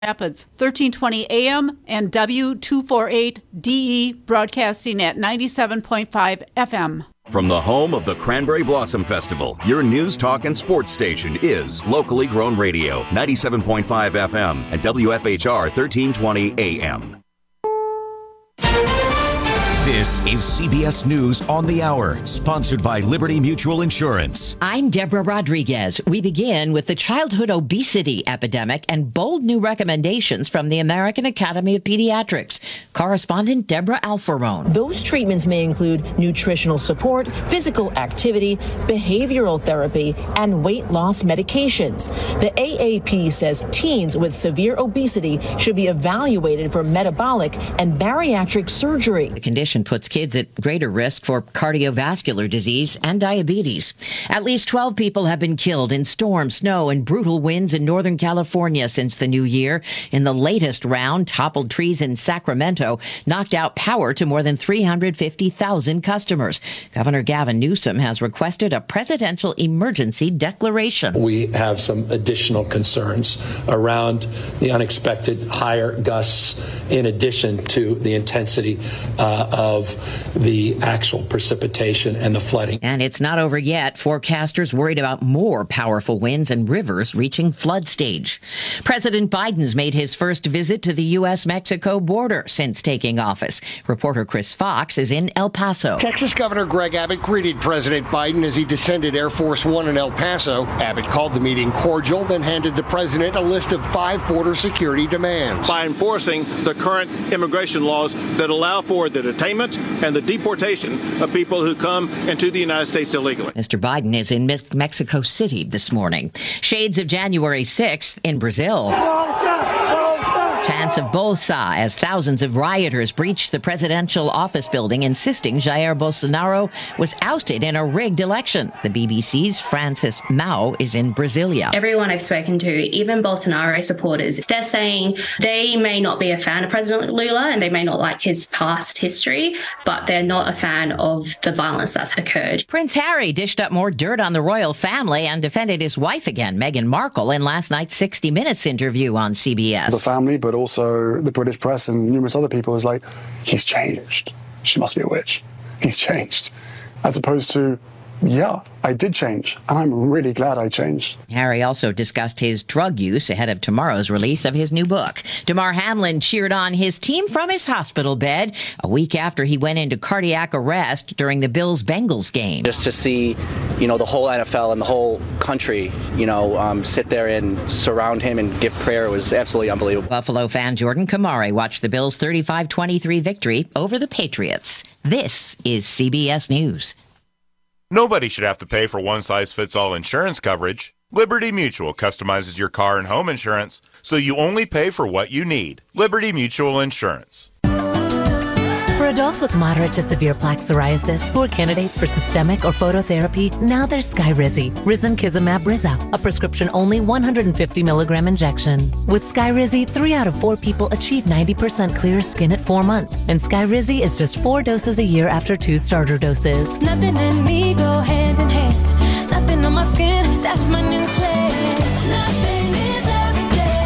Rapids, 1320 AM and W248DE broadcasting at 97.5 FM. From the home of the Cranberry Blossom Festival, your news, talk, and sports station is locally grown radio, 97.5 FM and WFHR 1320 AM. This is CBS News on the Hour, sponsored by Liberty Mutual Insurance. I'm Deborah Rodriguez. We begin with the childhood obesity epidemic and bold new recommendations from the American Academy of Pediatrics. Correspondent Deborah Alfarone. Those treatments may include nutritional support, physical activity, behavioral therapy, and weight loss medications. The AAP says teens with severe obesity should be evaluated for metabolic and bariatric surgery. The condition puts kids at greater risk for cardiovascular disease and diabetes. At least 12 people have been killed in storm, snow, and brutal winds in Northern California since the new year. In the latest round, toppled trees in Sacramento knocked out power to more than 350,000 customers. Governor Gavin Newsom has requested a presidential emergency declaration. We have some additional concerns around the unexpected higher gusts in addition to the intensity of the actual precipitation and the flooding. And it's not over yet. Forecasters worried about more powerful winds and rivers reaching flood stage. President Biden's made his first visit to the U.S.-Mexico border since taking office. Reporter Chris Fox is in El Paso. Texas Governor Greg Abbott greeted President Biden as he descended Air Force One in El Paso. Abbott called the meeting cordial, then handed the president a list of 5 border security demands. By enforcing the current immigration laws that allow for the detainment and the deportation of people who come into the United States illegally. Mr. Biden is in Mexico City this morning. Shades of January 6th in Brazil. Chants of Bolsa as thousands of rioters breached the presidential office building, insisting Jair Bolsonaro was ousted in a rigged election. The BBC's Francis Mao is in Brasilia. Everyone I've spoken to, even Bolsonaro supporters, they're saying they may not be a fan of President Lula and they may not like his past history, but they're not a fan of the violence that's occurred. Prince Harry dished up more dirt on the royal family and defended his wife again, Meghan Markle, in last night's 60 Minutes interview on CBS. The family, but also the British press and numerous other people is like, he's changed. She must be a witch. He's changed. As opposed to, yeah, I did change, and I'm really glad I changed. Harry also discussed his drug use ahead of tomorrow's release of his new book. Damar Hamlin cheered on his team from his hospital bed a week after he went into cardiac arrest during the Bills-Bengals game. Just to see, the whole NFL and the whole country, sit there and surround him and give prayer was absolutely unbelievable. Buffalo fan Jordan Kamari watched the Bills' 35-23 victory over the Patriots. This is CBS News. Nobody should have to pay for one-size-fits-all insurance coverage. Liberty Mutual customizes your car and home insurance, so you only pay for what you need. Liberty Mutual Insurance. For adults with moderate to severe plaque psoriasis who are candidates for systemic or phototherapy, now there's Skyrizi, Risankizumab Riza, a prescription-only 150 milligram injection. With Skyrizi, 3 out of 4 people achieve 90% clear skin at 4 months, and Skyrizi is just 4 doses a year after 2 starter doses. Nothing and me go hand in hand. Nothing on my skin, that's my new plan. Nothing is every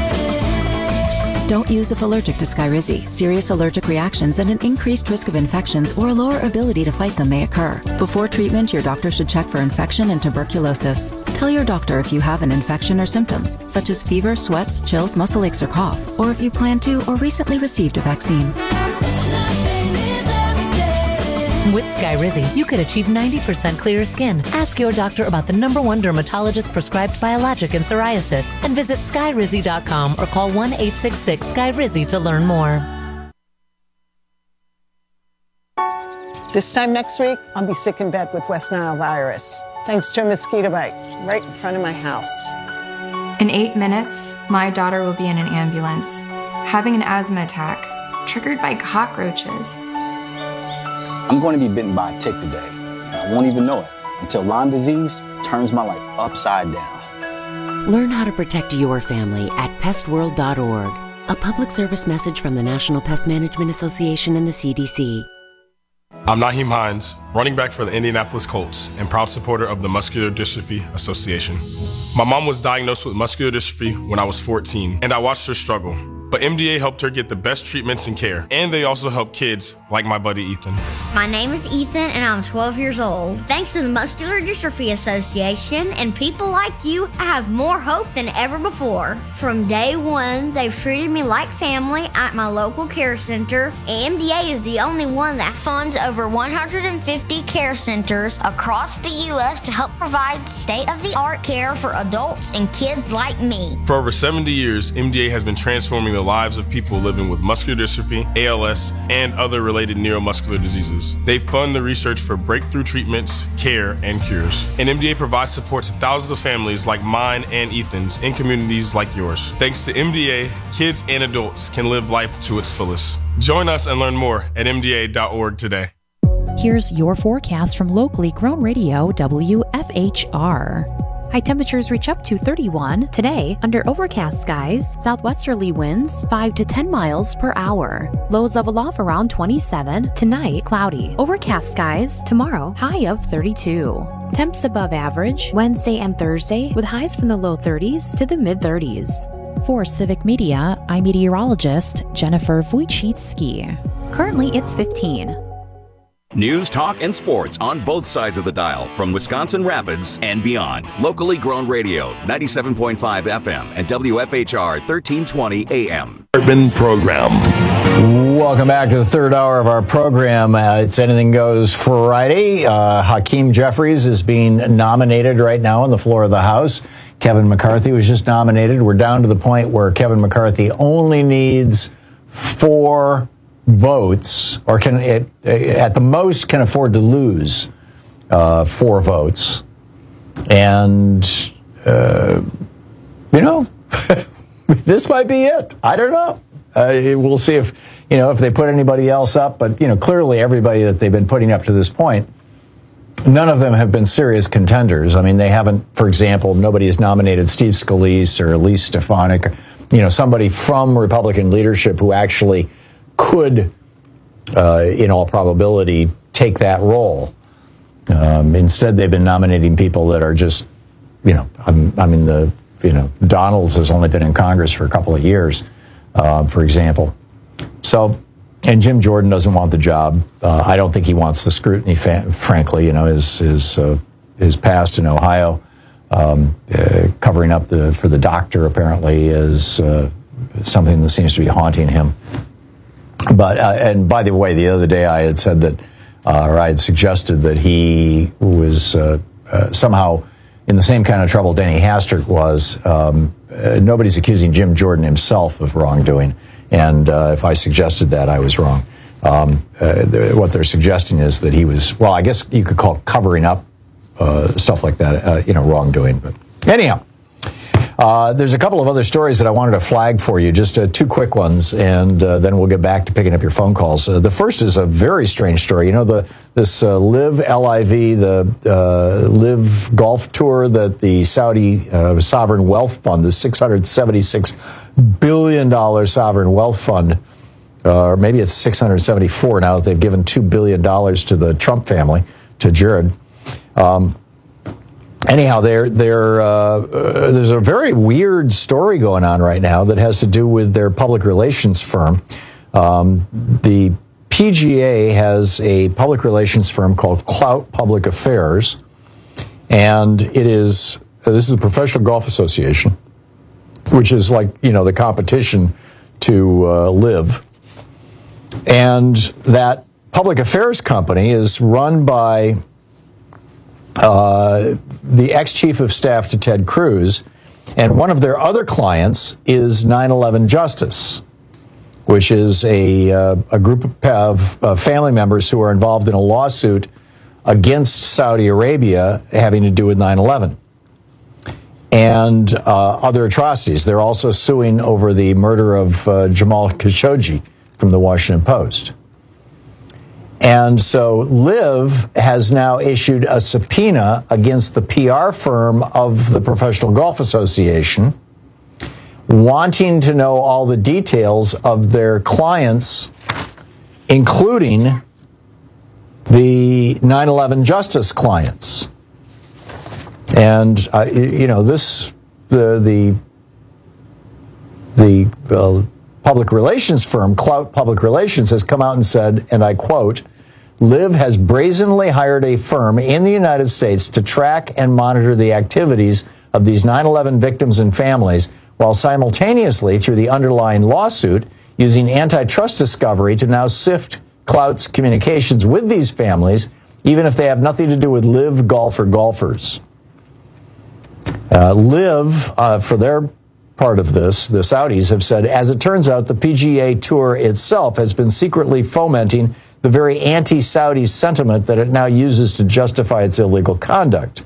day. Don't use if allergic to Skyrizi. Serious allergic reactions and an increased risk of infections or a lower ability to fight them may occur. Before treatment, your doctor should check for infection and tuberculosis. Tell your doctor if you have an infection or symptoms, such as fever, sweats, chills, muscle aches, or cough, or if you plan to or recently received a vaccine. With Skyrizi, you could achieve 90% clearer skin. Ask your doctor about the #1 dermatologist prescribed biologic in psoriasis and visit Skyrizi.com or call 1-866-SKYRIZI to learn more. This time next week, I'll be sick in bed with West Nile virus, thanks to a mosquito bite right in front of my house. In 8 minutes, my daughter will be in an ambulance, having an asthma attack, triggered by cockroaches. I'm going to be bitten by a tick today. I won't even know it until Lyme disease turns my life upside down. Learn how to protect your family at pestworld.org. A public service message from the National Pest Management Association and the CDC. I'm Naheem Hines, running back for the Indianapolis Colts and proud supporter of the Muscular Dystrophy Association. My mom was diagnosed with muscular dystrophy when I was 14, and I watched her struggle. But MDA helped her get the best treatments and care, and they also help kids like my buddy Ethan. My name is Ethan, and I'm 12 years old. Thanks to the Muscular Dystrophy Association and people like you, I have more hope than ever before. From day one, they've treated me like family at my local care center. MDA is the only one that funds over 150 care centers across the U.S. to help provide state-of-the-art care for adults and kids like me. For over 70 years, MDA has been transforming the lives of people living with muscular dystrophy, ALS, and other related neuromuscular diseases. They fund the research for breakthrough treatments, care, and cures. And MDA provides support to thousands of families like mine and Ethan's in communities like yours. Thanks to MDA, kids and adults can live life to its fullest. Join us and learn more at MDA.org today. Here's your forecast from locally grown radio WFHR. High temperatures reach up to 31. Today, under overcast skies, southwesterly winds 5 to 10 miles per hour. Lows of aloft around 27. Tonight, cloudy. Overcast skies. Tomorrow, high of 32. Temps above average Wednesday and Thursday with highs from the low 30s to the mid 30s. For Civic Media, I'm meteorologist Jennifer Wojcicki. Currently, it's 15. News, talk, and sports on both sides of the dial from Wisconsin Rapids and beyond. Locally grown radio, 97.5 FM and WFHR 1320 AM. Urban Program. Welcome back to the third hour of our program. It's Anything Goes Friday. Hakeem Jeffries is being nominated right now on the floor of the House. Kevin McCarthy was just nominated. We're down to the point where Kevin McCarthy only needs 4 votes, or can at the most can afford to lose 4 votes, and this might be it. I don't know. We'll see if they put anybody else up, but clearly everybody that they've been putting up to this point, none of them have been serious contenders. I mean, they haven't. For example, nobody has nominated Steve Scalise or Elise Stefanik, somebody from Republican leadership who actually could, in all probability, take that role. Instead, they've been nominating people that are just, Donalds has only been in Congress for a couple of years, for example. So, and Jim Jordan doesn't want the job. I don't think he wants the scrutiny, frankly. His past in Ohio, covering up for the doctor, apparently, is something that seems to be haunting him. But, and by the way, the other day I had said that, or I had suggested that he was somehow in the same kind of trouble Denny Hastert was. Nobody's accusing Jim Jordan himself of wrongdoing. And if I suggested that, I was wrong. What they're suggesting is that he was, well, I guess you could call covering up stuff like that, wrongdoing. But anyhow. There's a couple of other stories that I wanted to flag for you, just 2 quick ones, and then we'll get back to picking up your phone calls. The first is a very strange story. This LIV, L-I-V, the LIV Golf Tour that the Saudi Sovereign Wealth Fund, the $676 billion Sovereign Wealth Fund, or maybe it's 674 now that they've given $2 billion to the Trump family, to Jared. Anyhow, there's a very weird story going on right now that has to do with their public relations firm. The PGA has a public relations firm called Clout Public Affairs, and this is the Professional Golf Association, which is like, the competition to LIV. And that public affairs company is run by the ex-chief of staff to Ted Cruz, and one of their other clients is 9/11 Justice, which is a group of family members who are involved in a lawsuit against Saudi Arabia having to do with 9/11 and other atrocities. They're also suing over the murder of Jamal Khashoggi from the Washington Post. And so LIV has now issued a subpoena against the PR firm of the Professional Golf Association, wanting to know all the details of their clients, including the 9/11 Justice clients. And the public relations firm, Clout Public Relations, has come out and said, and I quote, "Liv has brazenly hired a firm in the United States to track and monitor the activities of these 9/11 victims and families, while simultaneously, through the underlying lawsuit, using antitrust discovery to now sift Clout's communications with these families, even if they have nothing to do with Liv Golf or golfers." Liv, for their part of this, the Saudis have said, as it turns out, the PGA Tour itself has been secretly fomenting the very anti-Saudi sentiment that it now uses to justify its illegal conduct.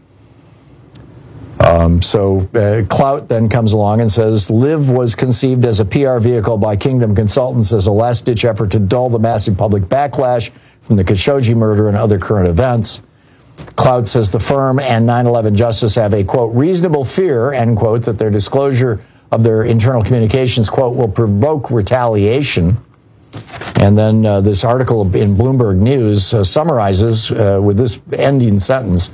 Clout then comes along and says, Liv was conceived as a PR vehicle by Kingdom Consultants as a last-ditch effort to dull the massive public backlash from the Khashoggi murder and other current events. Clout says the firm and 9/11 Justice have a, quote, reasonable fear, end quote, that their disclosure of their internal communications, quote, will provoke retaliation. And then this article in Bloomberg News summarizes with this ending sentence.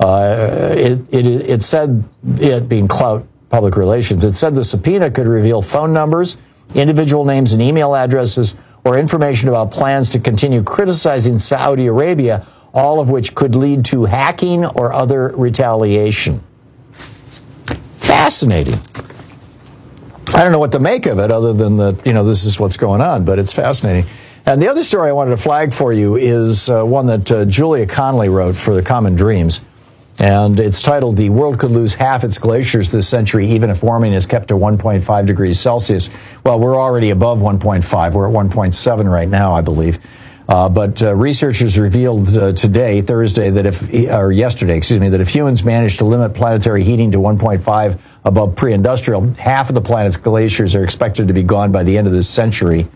It said, it being Clout Public Relations, it said the subpoena could reveal phone numbers, individual names and email addresses, or information about plans to continue criticizing Saudi Arabia, all of which could lead to hacking or other retaliation. Fascinating. I don't know what to make of it other than that, this is what's going on, but it's fascinating. And the other story I wanted to flag for you is one that Julia Connolly wrote for the Common Dreams. And it's titled, "The World Could Lose Half Its Glaciers This Century, Even If Warming is Kept to 1.5 degrees Celsius." Well, we're already above 1.5. We're at 1.7 right now, I believe. But researchers revealed yesterday, that if humans manage to limit planetary heating to 1.5 above pre-industrial, half of the planet's glaciers are expected to be gone by the end of this century.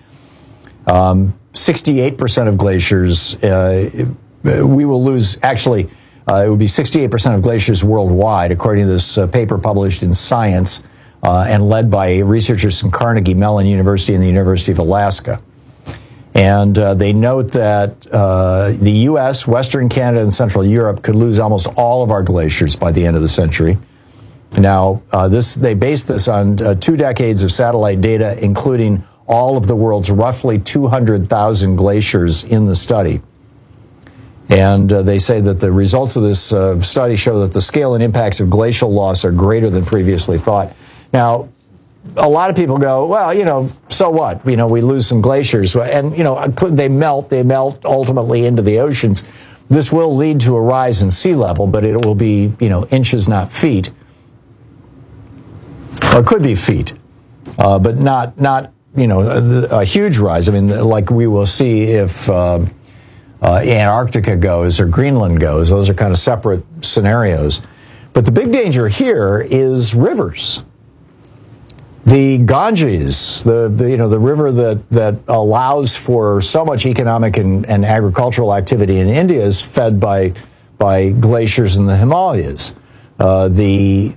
68% of glaciers, we will lose, actually, it would be 68% of glaciers worldwide, according to this paper published in Science and led by researchers from Carnegie Mellon University and the University of Alaska. And they note that the U.S., Western Canada, and Central Europe could lose almost all of our glaciers by the end of the century. Now, they base this on 2 decades of satellite data, including all of the world's roughly 200,000 glaciers in the study. And they say that the results of this study show that the scale and impacts of glacial loss are greater than previously thought. Now, a lot of people go, well, so what? We lose some glaciers. And, they melt ultimately into the oceans. This will lead to a rise in sea level, but it will be, inches, not feet. Or it could be feet, but not a huge rise. I mean, like we will see if Antarctica goes or Greenland goes. Those are kind of separate scenarios. But the big danger here is rivers. The Ganges, the river that allows for so much economic and agricultural activity in India, is fed by glaciers in the Himalayas. The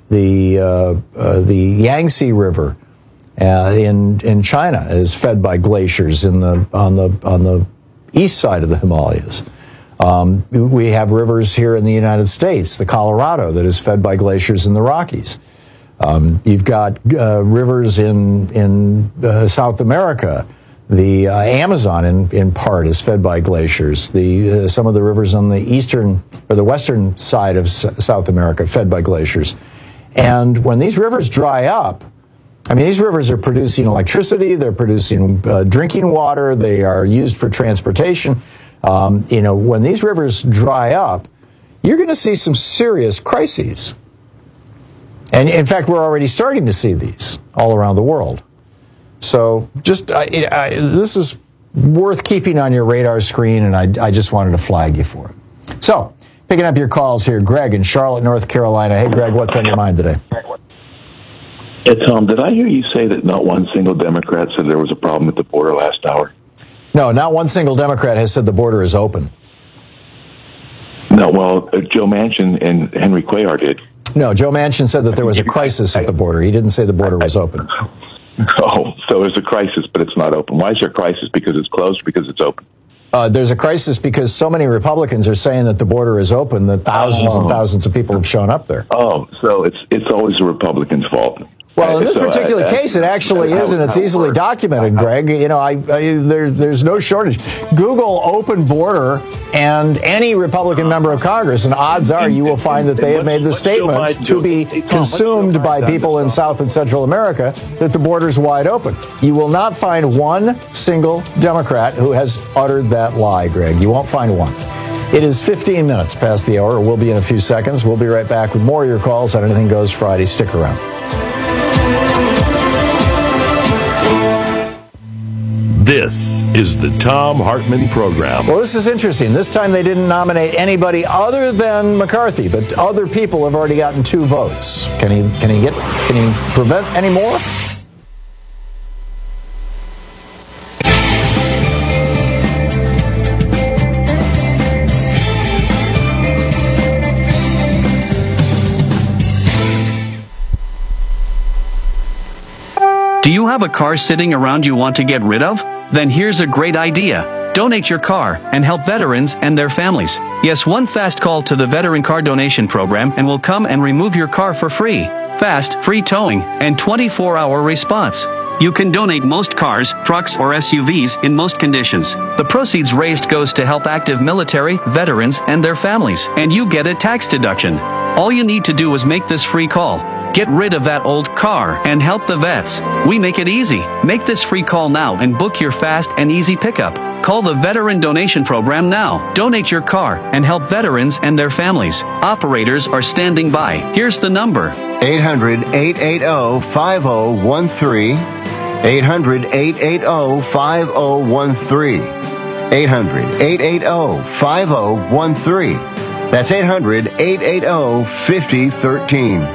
Yangtze River in China is fed by glaciers on the east side of the Himalayas. We have rivers here in the United States, the Colorado, that is fed by glaciers in the Rockies. You've got rivers in South America. The Amazon, in part, is fed by glaciers. Some of the rivers on the eastern or the western side of South America fed by glaciers. And when these rivers dry up, these rivers are producing electricity. They're producing drinking water. They are used for transportation. When these rivers dry up, you're going to see some serious crises. And in fact, we're already starting to see these all around the world. So this is worth keeping on your radar screen, and I just wanted to flag you for it. So, picking up your calls here, Greg in Charlotte, North Carolina. Hey, Greg, what's on your mind today? Hey, Tom, did I hear you say that not one single Democrat said there was a problem at the border last hour? No, not one single Democrat has said the border is open. No, well, Joe Manchin and Henry Cuellar did. No, Joe Manchin said that there was a crisis at the border. He didn't say the border was open. Oh, so there's a crisis, but it's not open. Why is there a crisis? Because it's closed or because it's open? there's a crisis because so many Republicans are saying that the border is open that thousands and thousands of people have shown up there. Oh, so it's always the Republicans' fault. Well, in this particular case, it actually is, and it's easily documented, Greg. You know, there's no shortage. Google open border and any Republican member of Congress, and odds are you will find that they have made the statement to be consumed by people in South and Central America that the border's wide open. You will not find one single Democrat who has uttered that lie, Greg. You won't find one. It is 15 minutes past the hour. We'll be in a few seconds. We'll be right back with more of your calls on Anything Goes Friday. Stick around. This is the Thom Hartmann Program. Well, this is interesting. This time they didn't nominate anybody other than McCarthy, but other people have already gotten 2 votes. Can he prevent any more? Do you have a car sitting around you want to get rid of? Then here's a great idea. Donate your car and help veterans and their families. Yes, one fast call to the Veteran Car Donation Program and we'll come and remove your car for free. Fast, free towing, and 24-hour response. You can donate most cars, trucks, or SUVs in most conditions. The proceeds raised goes to help active military, veterans, and their families, and you get a tax deduction. All you need to do is make this free call. Get rid of that old car and help the vets. We make it easy. Make this free call now and book your fast and easy pickup. Call the Veteran Donation Program now. Donate your car and help veterans and their families. Operators are standing by. Here's the number. 800-880-5013. 800-880-5013. 800-880-5013. That's 800-880-5013.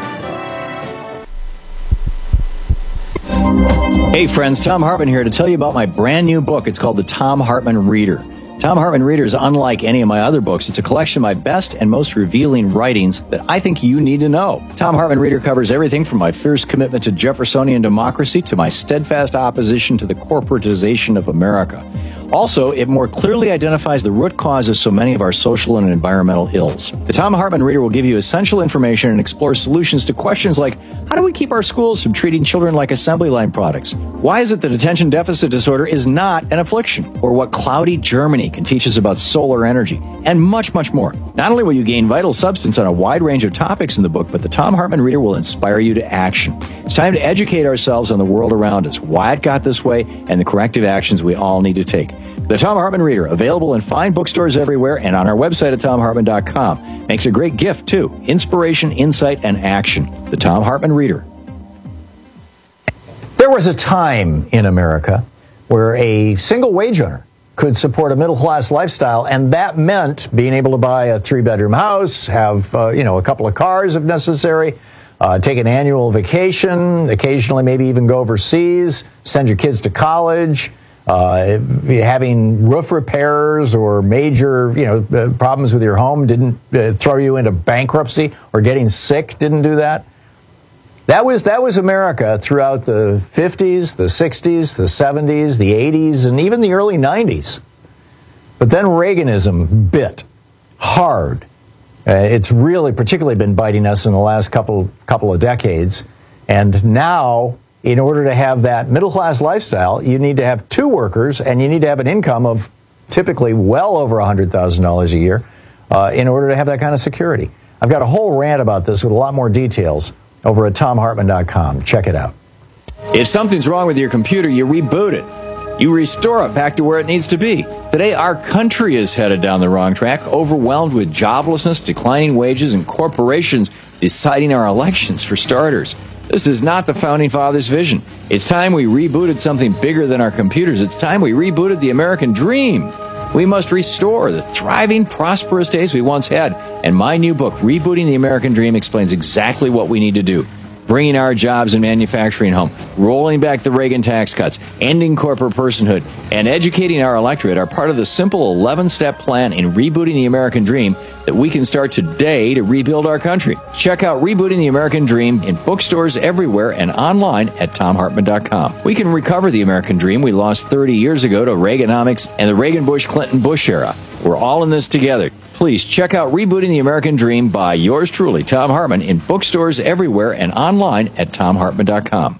Hey friends, Thom Hartmann here to tell you about my brand new book. It's called The Thom Hartmann Reader. Thom Hartmann Reader is unlike any of my other books. It's a collection of my best and most revealing writings that I think you need to know. Thom Hartmann Reader covers everything from my fierce commitment to Jeffersonian democracy to my steadfast opposition to the corporatization of America. Also, it more clearly identifies the root cause of so many of our social and environmental ills. The Thom Hartmann Reader will give you essential information and explore solutions to questions like, how do we keep our schools from treating children like assembly line products? Why is it that attention deficit disorder is not an affliction? Or what cloudy Germany can teach us about solar energy? And much, much more. Not only will you gain vital substance on a wide range of topics in the book, but the Thom Hartmann Reader will inspire you to action. It's time to educate ourselves on the world around us, why it got this way, and the corrective actions we all need to take. The Thom Hartmann Reader, available in fine bookstores everywhere and on our website at thomhartmann.com. Makes a great gift, too. Inspiration, insight, and action. The Thom Hartmann Reader. There was a time in America where a single wage earner could support a middle-class lifestyle, and that meant being able to buy a 3-bedroom house, have a couple of cars if necessary, take an annual vacation, occasionally maybe even go overseas, send your kids to college. Having roof repairs or major, problems with your home didn't throw you into bankruptcy, or getting sick didn't do that. That was America throughout the 50s, the 60s, the 70s, the 80s, and even the early 90s. But then Reaganism bit hard. It's really particularly been biting us in the last couple of decades. And now, in order to have that middle-class lifestyle, you need to have 2 workers, and you need to have an income of typically well over $100,000 a year in order to have that kind of security. I've got a whole rant about this with a lot more details over at thomhartmann.com. Check it out. If something's wrong with your computer, you reboot it. You restore it back to where it needs to be. Today, our country is headed down the wrong track, overwhelmed with joblessness, declining wages, and corporations deciding our elections, for starters. This is not the Founding Fathers' vision. It's time we rebooted something bigger than our computers. It's time we rebooted the American dream. We must restore the thriving, prosperous days we once had. And my new book, Rebooting the American Dream, explains exactly what we need to do. bringing our jobs and manufacturing home, rolling back the Reagan tax cuts, ending corporate personhood, and educating our electorate are part of the simple 11-step plan in rebooting the American dream that we can start today to rebuild our country. Check out Rebooting the American Dream in bookstores everywhere and online at TomHartman.com. We can recover the American dream we lost 30 years ago to Reaganomics and the Reagan-Bush-Clinton-Bush era. We're all in this together. Please check out Rebooting the American Dream by yours truly, Thom Hartmann, in bookstores everywhere and online at TomHartman.com.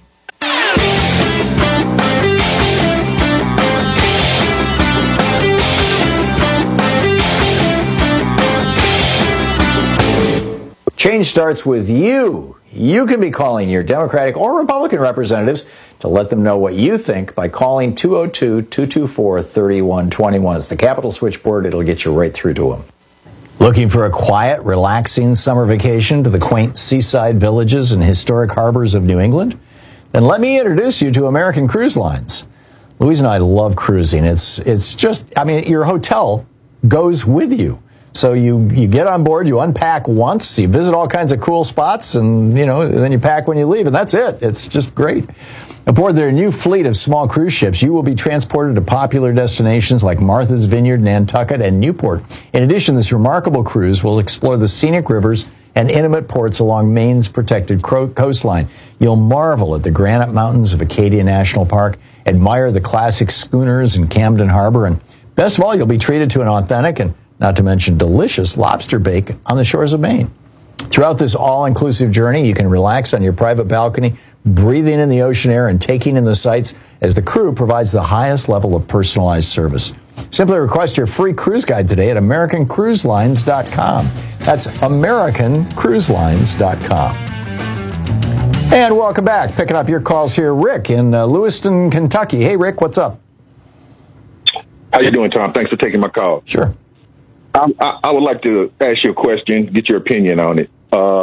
Change starts with you. You can be calling your Democratic or Republican representatives to let them know what you think by calling 202-224-3121. It's the Capitol switchboard. It'll get you right through to them. Looking for a quiet, relaxing summer vacation to the quaint seaside villages and historic harbors of New England? Then let me introduce you to American Cruise Lines. Louise and I love cruising. It's just, I mean, your hotel goes with you. So you get on board, you unpack once, you visit all kinds of cool spots, and then you pack when you leave, and that's it. It's just great. Aboard their new fleet of small cruise ships, you will be transported to popular destinations like Martha's Vineyard, Nantucket, and Newport. In addition, this remarkable cruise will explore the scenic rivers and intimate ports along Maine's protected coastline. You'll marvel at the granite mountains of Acadia National Park, admire the classic schooners in Camden Harbor, and best of all, you'll be treated to an authentic and not to mention delicious lobster bake on the shores of Maine. Throughout this all-inclusive journey, you can relax on your private balcony, breathing in the ocean air and taking in the sights as the crew provides the highest level of personalized service. Simply request your free cruise guide today at AmericanCruiseLines.com. That's AmericanCruiseLines.com. And welcome back. Picking up your calls here, Rick in Lewiston, Kentucky. Hey, Rick, what's up? How you doing, Tom? Thanks for taking my call. Sure. I would like to ask you a question, get your opinion on it.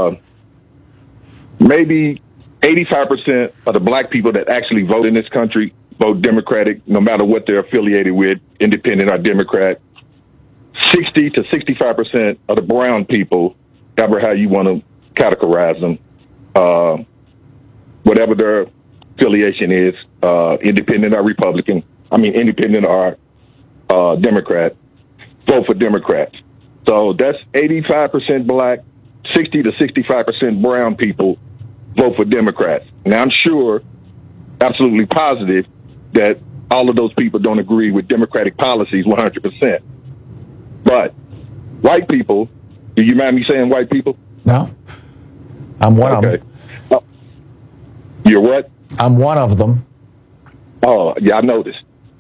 Maybe 85% of the black people that actually vote in this country vote Democratic, no matter what they're affiliated with, independent or Democrat. 60 to 65% of the brown people, however how you want to categorize them, whatever their affiliation is, independent or Republican, independent or Democrat, vote for Democrats. So that's 85% black, 60 to 65% brown people vote for Democrats. Now, I'm sure, absolutely positive, that all of those people don't agree with Democratic policies 100%. But white people, do you mind me saying white people? No. I'm one of them. You're what? I'm one of them. Oh, yeah, I noticed.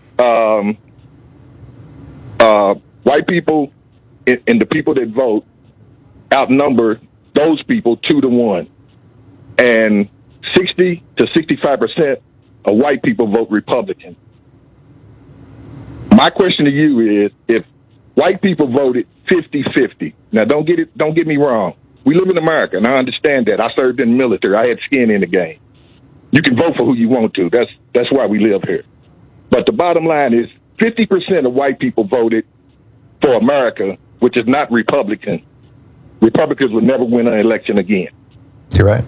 White people and the people that vote outnumber those people 2-1. And 60 to 65% of white people vote Republican. My question to you is, if white people voted 50-50, now don't get me wrong. We live in America, and I understand that. I served in the military. I had skin in the game. You can vote for who you want to. That's why we live here. But the bottom line is 50% of white people voted for America, which is not Republican. Republicans would never win an election again. You're right.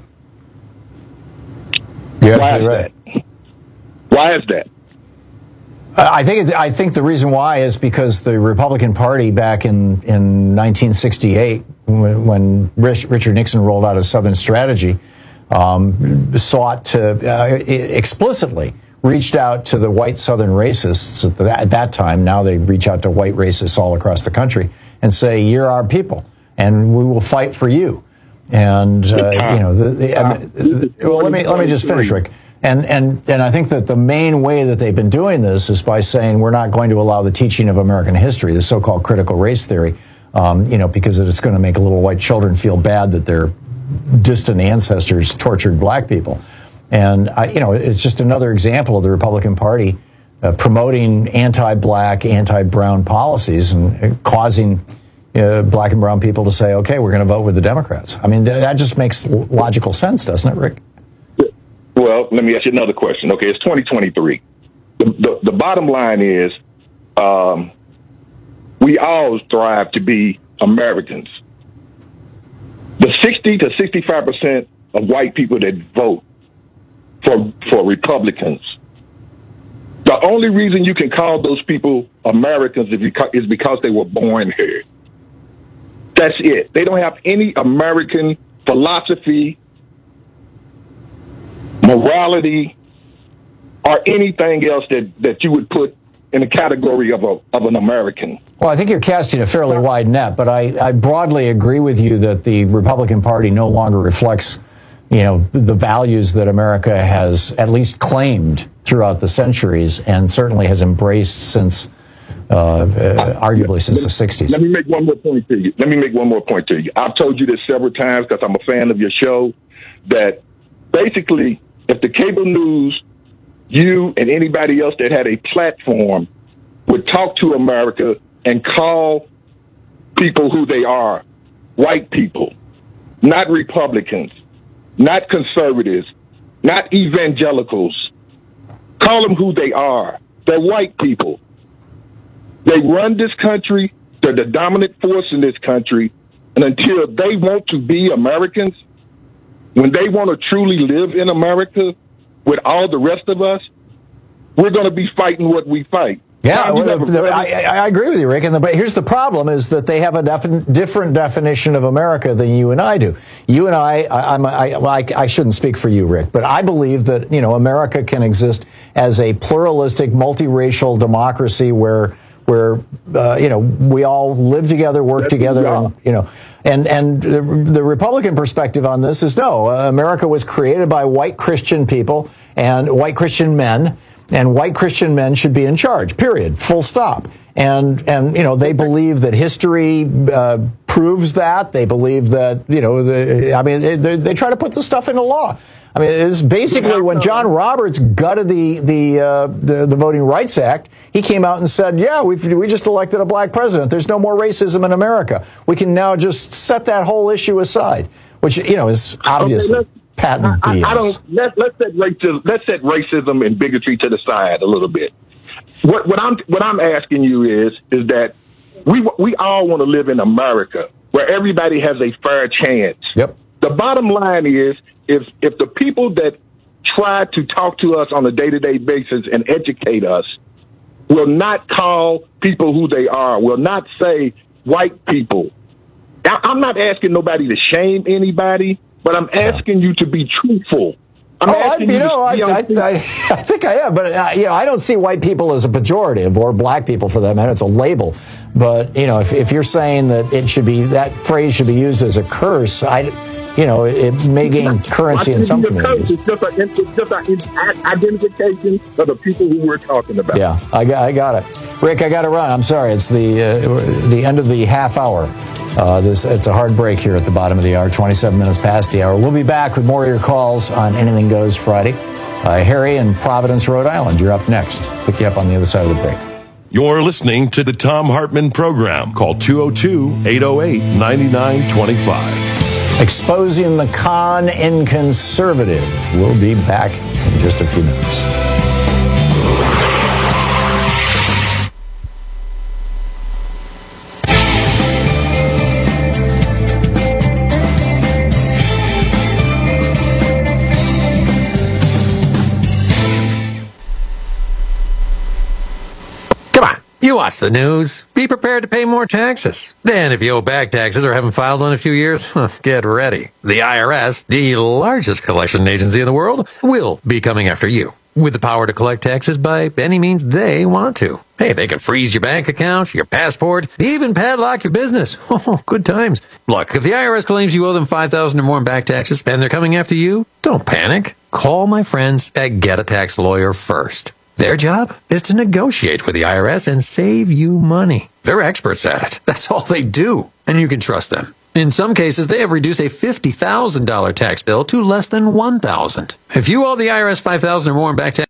You're absolutely right. Why is that? I think the reason why is because the Republican Party back in 1968, when Richard Nixon rolled out a Southern strategy, sought to explicitly reached out to the white Southern racists at that time. Now they reach out to white racists all across the country and say, "You're our people, and we will fight for you." And well, let me just finish, Rick. And I think that the main way that they've been doing this is by saying we're not going to allow the teaching of American history, the so-called critical race theory, because it's going to make little white children feel bad that their distant ancestors tortured black people. And it's just another example of the Republican Party promoting anti-black, anti-brown policies and causing black and brown people to say, "Okay, we're going to vote with the Democrats." I mean, that just makes logical sense, doesn't it, Rick? Well, let me ask you another question. Okay, it's 2023. The bottom line is we all strive to be Americans. The 60 to 65% of white people that vote for Republicans. The only reason you can call those people Americans is because they were born here. That's it. They don't have any American philosophy, morality, or anything else that you would put in the category of an American. Well, I think you're casting a fairly wide net, but I broadly agree with you that the Republican Party no longer reflects, the values that America has at least claimed throughout the centuries and certainly has embraced since, arguably since the 60s. Let me make one more point to you. I've told you this several times because I'm a fan of your show, that basically if the cable news, you and anybody else that had a platform would talk to America and call people who they are, white people, not Republicans, not conservatives, not evangelicals. Call them who they are. They're white people. They run this country. They're the dominant force in this country. And until they want to be Americans, when they want to truly live in America with all the rest of us, we're going to be fighting what we fight. Yeah, I agree with you, Rick. But here's the problem: is that they have a different definition of America than you and I do. You and I shouldn't speak for you, Rick, but I believe that America can exist as a pluralistic, multiracial democracy where we all live together, work together, and the Republican perspective on this is no. America was created by white Christian people and white Christian men. And white Christian men should be in charge, period, full stop. And they believe that history proves that. They believe that, they try to put this stuff into law. I mean, it's basically when John Roberts gutted the Voting Rights Act, he came out and said, yeah, we just elected a black president. There's no more racism in America. We can now just set that whole issue aside, which, is obviously patent BS. Let's set racism and bigotry to the side a little bit. What I'm asking you is that we all want to live in America where everybody has a fair chance. Yep. The bottom line is if the people that try to talk to us on a day-to-day basis and educate us will not call people who they are, will not say white people. I'm not asking nobody to shame anybody, but I'm asking you to be truthful. I think I am, but I don't see white people as a pejorative, or black people for that matter. It's a label. But if you're saying that that phrase should be used as a curse, it may gain currency in some communities. It's just an identification of the people who we're talking about. Yeah, I got it. Rick, I got to run. I'm sorry. It's the end of the half hour. It's a hard break here at the bottom of the hour, 27 minutes past the hour. We'll be back with more of your calls on Anything Goes Friday. Harry in Providence, Rhode Island, you're up next. Pick you up on the other side of the break. You're listening to the Thom Hartmann Program. Call 202-808-9925. Exposing the con in conservative. We'll be back in just a few minutes. You watch the news. Be prepared to pay more taxes. Then if you owe back taxes or haven't filed in a few years, get ready. The IRS, the largest collection agency in the world, will be coming after you with the power to collect taxes by any means they want to. Hey, they can freeze your bank account, your passport, even padlock your business. Oh, good times. Look, if the IRS claims you owe them $5,000 or more in back taxes and they're coming after you, don't panic. Call my friends at Get a Tax Lawyer first. Their job is to negotiate with the IRS and save you money. They're experts at it. That's all they do. And you can trust them. In some cases, they have reduced a $50,000 tax bill to less than $1,000. If you owe the IRS $5,000 or more in back tax...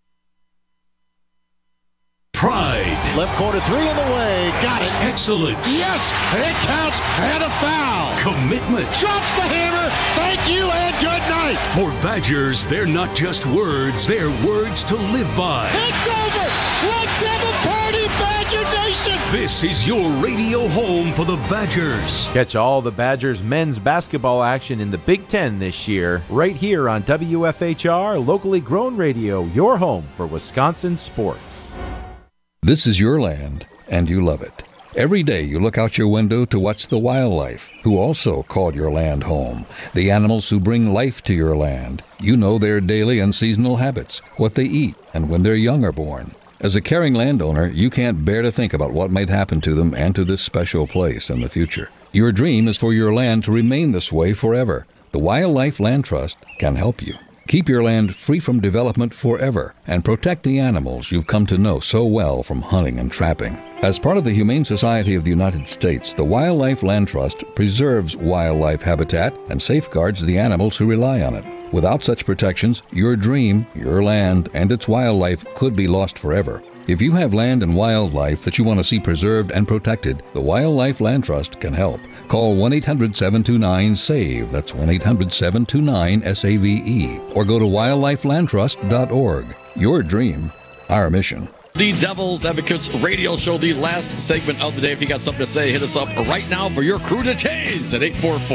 Pride. Left corner three in the way. Got it. Excellence. Yes, it counts and a foul. Commitment. Drops the hammer. Thank you and good night. For Badgers, they're not just words, they're words to live by. It's over. Let's have a party, Badger Nation. This is your radio home for the Badgers. Catch all the Badgers men's basketball action in the Big Ten this year, right here on WFHR, locally grown radio, your home for Wisconsin sports. This is your land, and you love it. Every day you look out your window to watch the wildlife, who also call your land home. The animals who bring life to your land. You know their daily and seasonal habits, what they eat, and when their young are born. As a caring landowner, you can't bear to think about what might happen to them and to this special place in the future. Your dream is for your land to remain this way forever. The Wildlife Land Trust can help you. Keep your land free from development forever and protect the animals you've come to know so well from hunting and trapping. As part of the Humane Society of the United States, the Wildlife Land Trust preserves wildlife habitat and safeguards the animals who rely on it. Without such protections, your dream, your land, and its wildlife could be lost forever. If you have land and wildlife that you want to see preserved and protected, the Wildlife Land Trust can help. Call 1-800-729-SAVE, that's 1-800-729-SAVE, or go to wildlifelandtrust.org. Your dream, our mission. The Devil's Advocates radio show, the last segment of the day. If you got something to say, hit us up right now for your cruditays at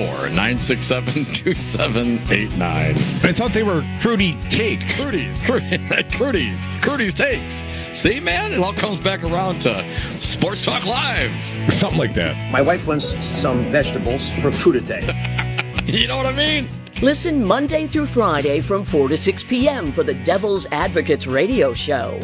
844-967-2789. I thought they were Crudy Takes. Crudy's Takes. See, man, it all comes back around to Sports Talk Live. Something like that. My wife wants some vegetables for crudité. You know what I mean? Listen Monday through Friday from 4 to 6 p.m. for the Devil's Advocates radio show.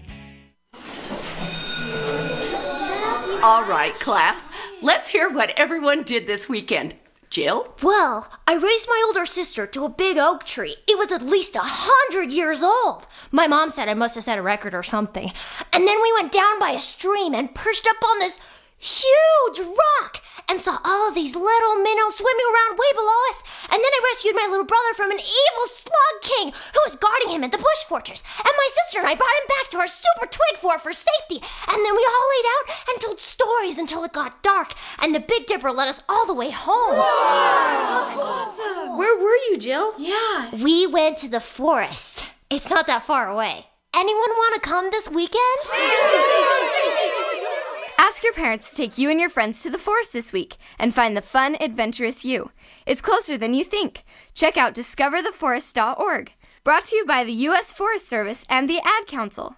All right, class, let's hear what everyone did this weekend. Jill? Well, I raised my older sister to a big oak tree. It was at least 100 years old. My mom said I must have set a record or something. And then we went down by a stream and perched up on this huge rock and saw all of these little minnows swimming around way below us. And then I rescued my little brother from an evil slug king who was guarding him at the bush fortress. And my sister and I brought him back to our super twig fort for safety. And then we all laid out and told stories until it got dark. And the Big Dipper led us all the way home. Wow! Awesome! Where were you, Jill? Yeah. We went to the forest. It's not that far away. Anyone want to come this weekend? Ask your parents to take you and your friends to the forest this week and find the fun, adventurous you. It's closer than you think. Check out discovertheforest.org. Brought to you by the U.S. Forest Service and the Ad Council.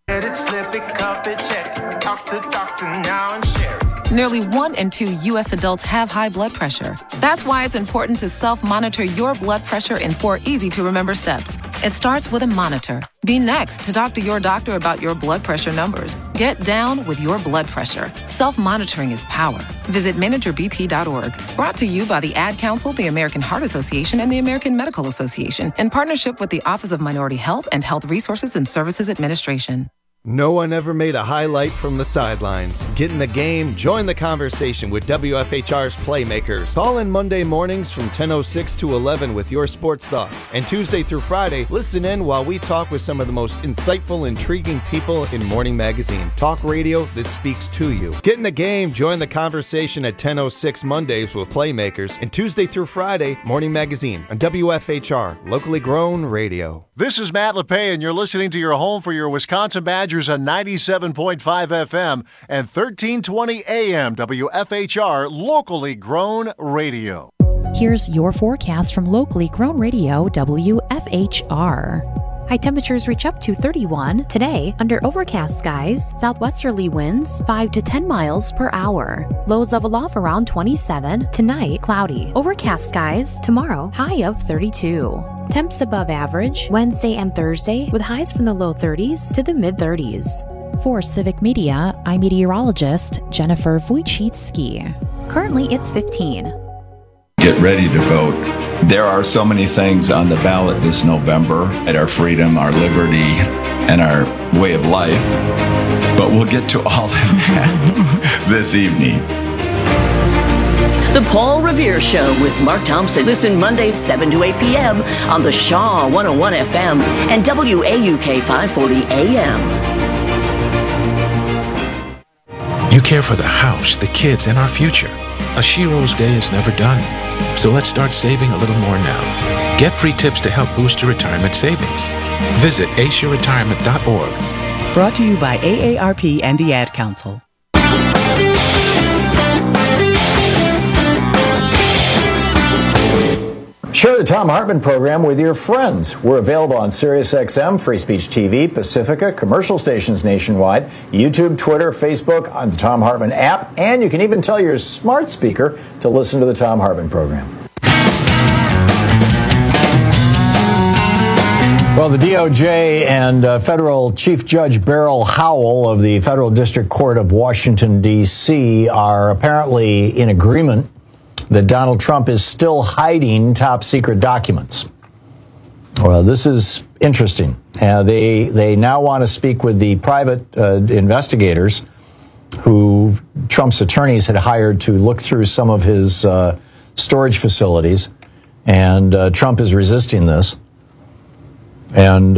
Nearly 1 in 2 U.S. adults have high blood pressure. That's why it's important to self-monitor your blood pressure in 4 easy-to-remember steps. It starts with a monitor. Be next to talk to your doctor about your blood pressure numbers. Get down with your blood pressure. Self-monitoring is power. Visit managerbp.org. Brought to you by the Ad Council, the American Heart Association, and the American Medical Association, in partnership with the Office of Minority Health and Health Resources and Services Administration. No one ever made a highlight from the sidelines. Get in the game, join the conversation with WFHR's Playmakers. Call in Monday mornings from 10:06 to 11 with your sports thoughts. And Tuesday through Friday, listen in while we talk with some of the most insightful, intriguing people in Morning Magazine. Talk radio that speaks to you. Get in the game, join the conversation at 10:06 Mondays with Playmakers. And Tuesday through Friday, Morning Magazine on WFHR, locally grown radio. This is Matt LePay, and you're listening to your home for your Wisconsin Badgers on 97.5 FM and 1320 AM WFHR, locally grown radio. Here's your forecast from locally grown radio WFHR. High temperatures reach up to 31 today under overcast skies, southwesterly winds 5 to 10 miles per hour. Lows level off around 27. Tonight, cloudy. Overcast skies. Tomorrow, high of 32. Temps above average Wednesday and Thursday with highs from the low 30s to the mid 30s. For Civic Media, I'm meteorologist Jennifer Wojcicki. Currently, it's 15. Get ready to vote. There are so many things on the ballot this November at our freedom, our liberty, and our way of life. But we'll get to all of that this evening. The Paul Revere Show with Mark Thompson. Listen Mondays 7 to 8 p.m. on the Shaw 101 FM and WAUK 540 AM. You care for the house, the kids, and our future. A Shiro's day is never done. So let's start saving a little more now. Get free tips to help boost your retirement savings. Visit aceyourretirement.org. Brought to you by AARP and the Ad Council. Share the Thom Hartmann program with your friends. We're available on SiriusXM, Free Speech TV, Pacifica, commercial stations nationwide, YouTube, Twitter, Facebook, on the Thom Hartmann app, and you can even tell your smart speaker to listen to the Thom Hartmann program. Well, the DOJ and Federal Chief Judge Beryl Howell of the Federal District Court of Washington, D.C. are apparently in agreement that Donald Trump is still hiding top secret documents. Well, this is interesting. They now want to speak with the private investigators who Trump's attorneys had hired to look through some of his storage facilities, and Trump is resisting this. And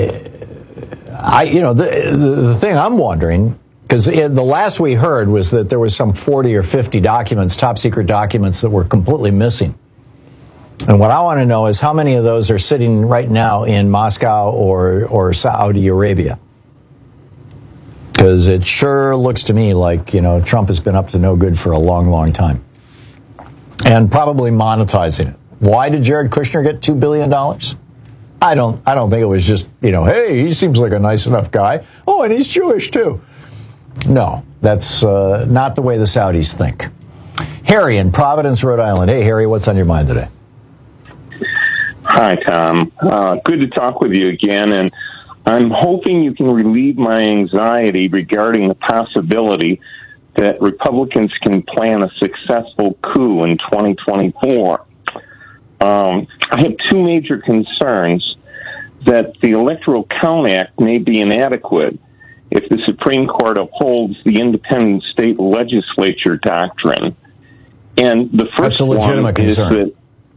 the thing I'm wondering, because the last we heard was that there was some 40 or 50 documents, top secret documents, that were completely missing. And what I want to know is how many of those are sitting right now in Moscow or Saudi Arabia. Because it sure looks to me like, Trump has been up to no good for a long, long time. And probably monetizing it. Why did Jared Kushner get $2 billion? I don't think it was just, hey, he seems like a nice enough guy. Oh, and he's Jewish too. No, that's not the way the Saudis think. Harry in Providence, Rhode Island. Hey, Harry, what's on your mind today? Hi, Tom. Good to talk with you again, and I'm hoping you can relieve my anxiety regarding the possibility that Republicans can plan a successful coup in 2024. I have two major concerns: that the Electoral Count Act may be inadequate if the Supreme Court upholds the independent state legislature doctrine. And the first one is that,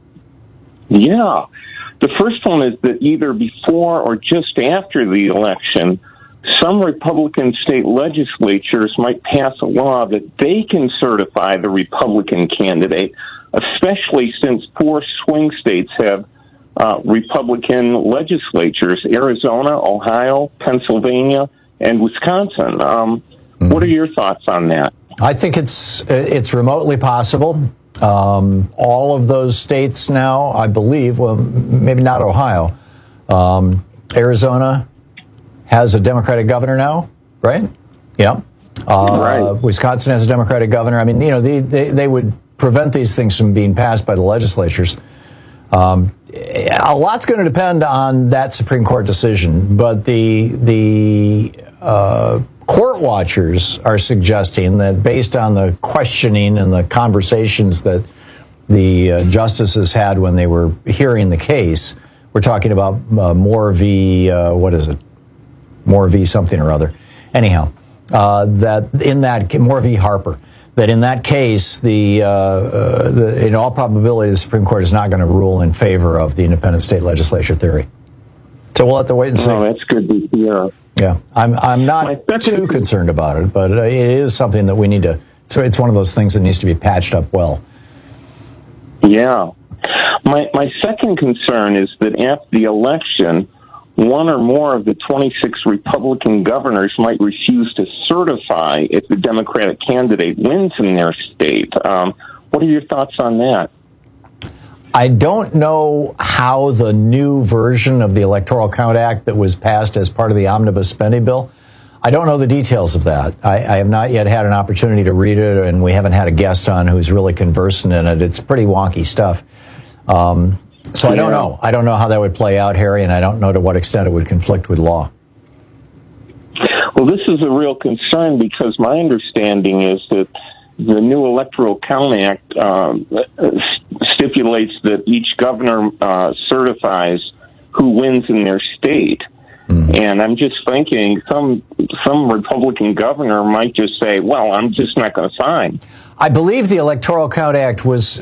the first one is that either before or just after the election, some Republican state legislatures might pass a law that they can certify the Republican candidate, especially since 4 swing states have Republican legislatures: Arizona, Ohio, Pennsylvania, and Wisconsin. What are your thoughts on that? I think it's remotely possible. All of those states now, I believe, well, maybe not Ohio. Arizona has a Democratic governor now, right? Yeah. Right. Wisconsin has a Democratic governor. I mean, they would prevent these things from being passed by the legislatures. A lot's going to depend on that Supreme Court decision, but the court watchers are suggesting that based on the questioning and the conversations that the justices had when they were hearing the case, we're talking about Moore v. Moore v. something or other. Anyhow, Moore v. Harper. That in that case, in all probability, the Supreme Court is not going to rule in favor of the independent state legislature theory. So we'll have to wait and see. Oh, that's good to hear. Yeah, I'm not too concerned about it, but it is something that we need to. So it's one of those things that needs to be patched up well. Yeah. My second concern is that after the election, one or more of the 26 Republican governors might refuse to certify if the Democratic candidate wins in their state. What are your thoughts on that? I don't know how the new version of the Electoral Count Act that was passed as part of the omnibus spending bill, I don't know the details of that. I have not yet had an opportunity to read it, and we haven't had a guest on who's really conversant in it. It's pretty wonky stuff. So I don't know. I don't know how that would play out, Harry, and I don't know to what extent it would conflict with law. Well, this is a real concern because my understanding is that the new Electoral Count Act stipulates that each governor certifies who wins in their state. And I'm just thinking some Republican governor might just say, well, I'm just not going to sign. I believe the Electoral Count Act was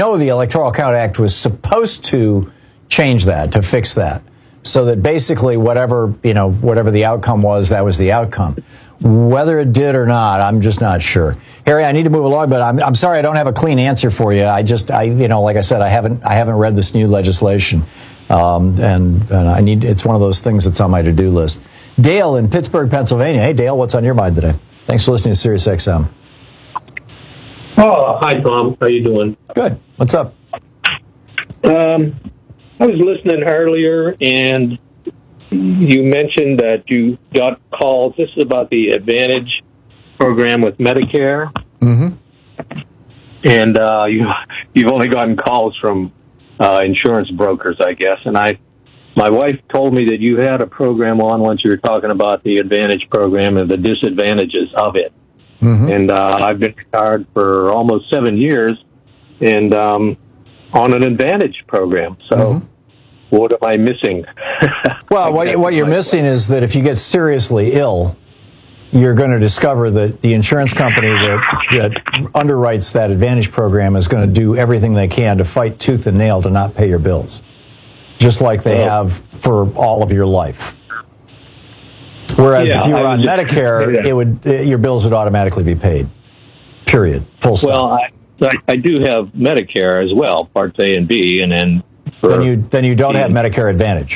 supposed to change that, to fix that, so that basically whatever the outcome was, that was the outcome. Whether it did or not, I'm just not sure. Harry, I need to move along, but I'm sorry I don't have a clean answer for you. Like I said, I haven't read this new legislation. And it's one of those things that's on my to-do list. Dale in Pittsburgh, Pennsylvania. Hey, Dale, what's on your mind today? Thanks for listening to SiriusXM. Oh, hi, Tom. How you doing? Good. What's up? I was listening earlier, and you mentioned that you got calls. This is about the Advantage program with Medicare. Mm-hmm. And you've only gotten calls from insurance brokers, I guess. And my wife told me that you had a program on once you were talking about the Advantage program and the disadvantages of it. Mm-hmm. And I've been retired for almost 7 years and on an Advantage program. So what am I missing? Well, what you're missing is that if you get seriously ill, you're going to discover that the insurance company that underwrites that Advantage program is going to do everything they can to fight tooth and nail to not pay your bills, just like they have for all of your life. Whereas if you were on Medicare, your bills would automatically be paid. Period. Full stop. Well, I do have Medicare as well, Parts A and B, and then then you don't have Medicare Advantage.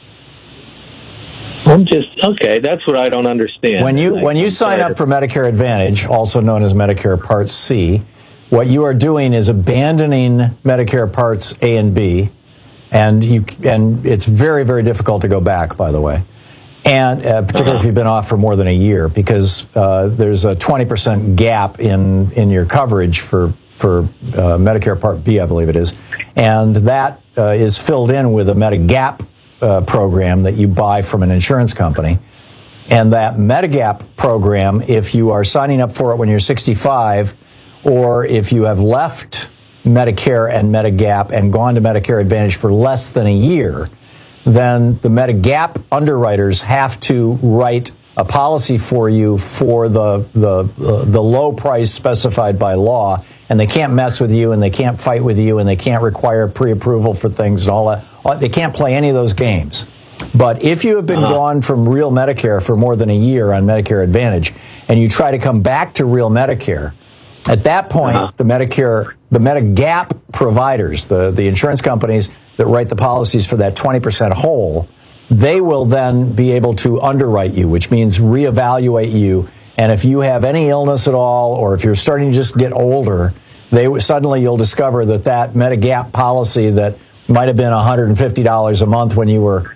Okay, that's what I don't understand. When you sign up for Medicare Advantage, also known as Medicare Part C, what you are doing is abandoning Medicare Parts A and B, and it's very, very difficult to go back, by the way, and particularly if you've been off for more than a year, because there's a 20% gap in your coverage for Medicare Part B, I believe it is, and that is filled in with a Medigap program that you buy from an insurance company. And that Medigap program, if you are signing up for it when you're 65, or if you have left Medicare and Medigap and gone to Medicare Advantage for less than a year, then the Medigap underwriters have to write a policy for you for the low price specified by law, and they can't mess with you, and they can't fight with you, and they can't require pre-approval for things and all that. They can't play any of those games. But if you have been gone from real Medicare for more than a year on Medicare Advantage, and you try to come back to real Medicare, at that point, the Medigap providers, the insurance companies that write the policies for that 20% hole, they will then be able to underwrite you, which means reevaluate you. And if you have any illness at all, or if you're starting to just get older, suddenly you'll discover that Medigap policy that might have been $150 a month when you were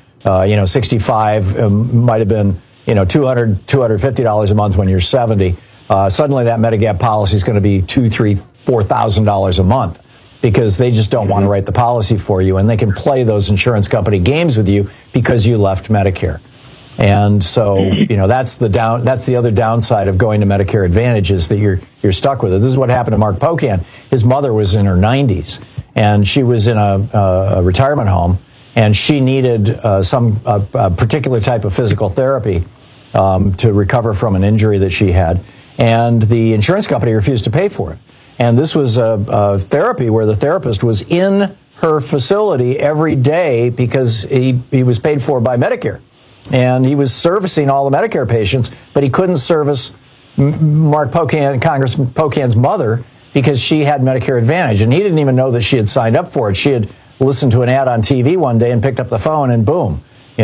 65, might have been $250 a month when you're 70. Suddenly that Medigap policy is going to be $2,000, $3,000, $4,000 a month, because they just don't want to write the policy for you, and they can play those insurance company games with you because you left Medicare. And so, that's the other downside of going to Medicare Advantage, is that you're stuck with it. This is what happened to Mark Pocan. His mother was in her 90s, and she was in a retirement home, and she needed some particular type of physical therapy to recover from an injury that she had, and the insurance company refused to pay for it. And this was a therapy where the therapist was in her facility every day because he was paid for by Medicare. And he was servicing all the Medicare patients, but he couldn't service Mark Pocan, Congressman Pocan's mother, because she had Medicare Advantage. And he didn't even know that she had signed up for it. She had listened to an ad on TV one day and picked up the phone, and boom,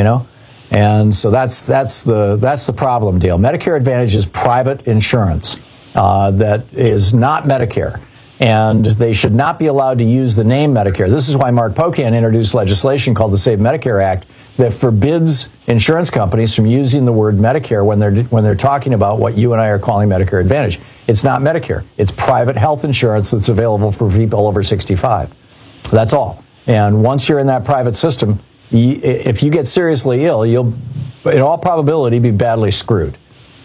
And so that's the problem deal. Medicare Advantage is private insurance that is not Medicare, and they should not be allowed to use the name Medicare. This is why Mark Pocan introduced legislation called the Save Medicare Act that forbids insurance companies from using the word Medicare when they're talking about what you and I are calling Medicare Advantage. It's not Medicare. It's private health insurance that's available for people over 65. That's all. And once you're in that private system, if you get seriously ill, you'll, in all probability, be badly screwed.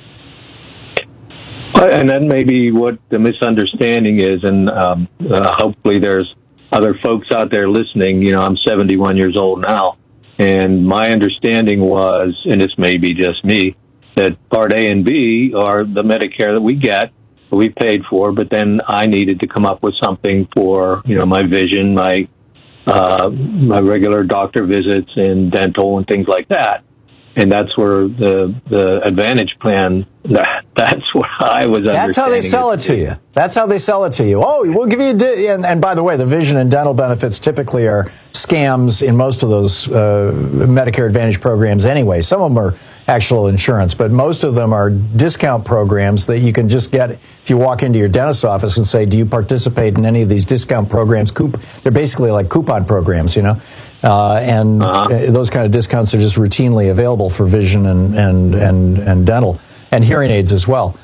And that may be what the misunderstanding is, and hopefully there's other folks out there listening. I'm 71 years old now, and my understanding was, and this may be just me, that Part A and B are the Medicare that we get, that we paid for, but then I needed to come up with something for, my vision, my regular doctor visits and dental and things like that. And that's where the Advantage plan, That's what I was understanding. That's how they sell it to you. That's how they sell it to you. Oh, we'll give you and by the way, the vision and dental benefits typically are scams in most of those Medicare Advantage programs anyway. Some of them are actual insurance, but most of them are discount programs that you can just get if you walk into your dentist's office and say, do you participate in any of these discount programs? They're basically like coupon programs, you know. Those kind of discounts are just routinely available for vision and dental and hearing aids as well.